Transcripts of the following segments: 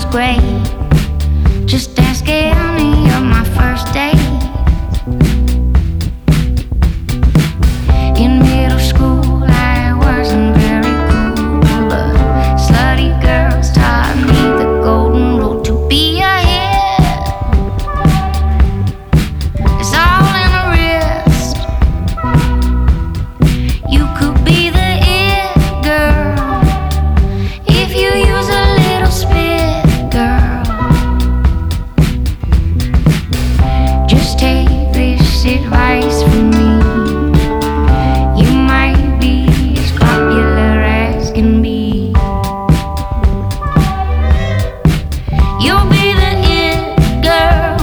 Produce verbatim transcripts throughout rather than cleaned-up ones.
great. Just ask any of my first dates. In middle school, I wasn't very cool, but slutty girls taught me the golden rule to be a hit. It's all in the wrist. You could be the it girl if you use a little spit, girl. Just take this advice from me. You might be as popular as can be. You'll be the it girl.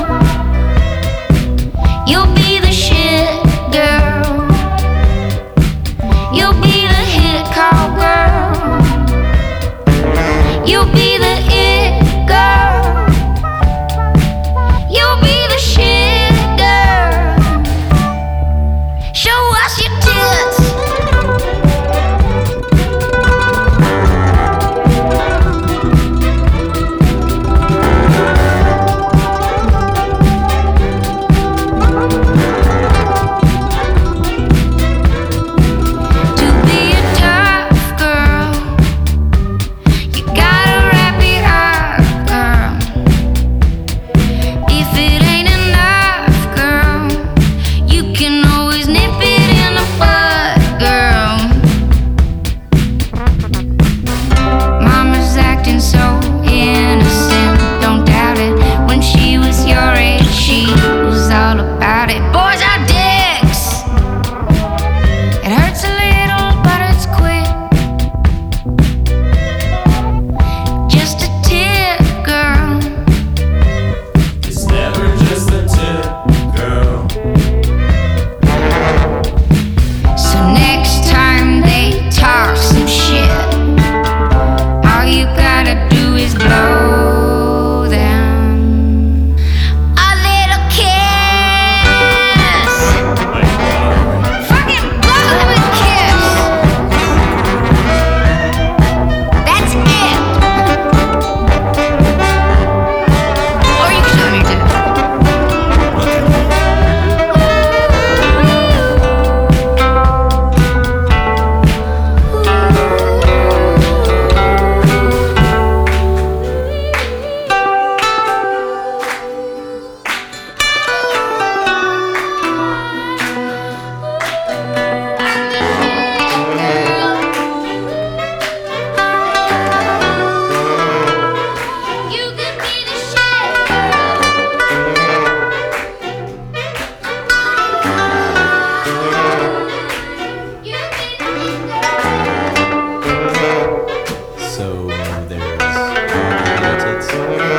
You'll be the shit girl. You'll be the hit call girl. You'll be the it girl. You'll be the shit girl. Show us your tits. To be a tough girl, you gotta wrap it up, girl. If it ain't enough, girl, you can always nip it in the bud, girl. Mama's acting so innocent, don't doubt it. When she was your age, she was all about it. Boys are dicks. It hurts a little, but it's quick. Just a tip, girl. It's never just a tip, girl. So next time they talk some shit, all you gotta do is blow them a little kiss. Like water. Fucking blow them a kiss. That's it. Or you can show me too. You could be the shit. You be the So there's tits.